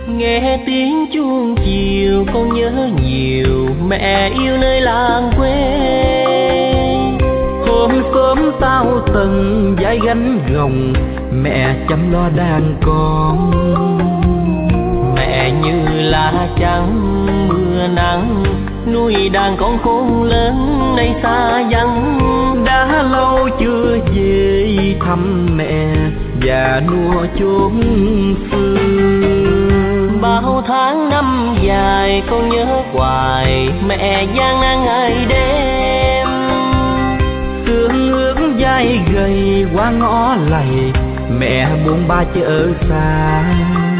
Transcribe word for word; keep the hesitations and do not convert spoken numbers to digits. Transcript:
Nghe tiếng chuông chiều con nhớ nhiều mẹ yêu nơi làng quê. Hôm sớm tao từng vai gánh gồng, mẹ chăm lo đàn con. Mẹ như lá trắng mưa nắng, nuôi đàn con khôn lớn nay xa vắng. Đã lâu chưa về thăm mẹ và nua chốn phương. Bao tháng năm dài con nhớ hoài mẹ gian nan ngày đêm. Sương ướt vai gầy qua ngõ lầy, mẹ buông ba chợ xa.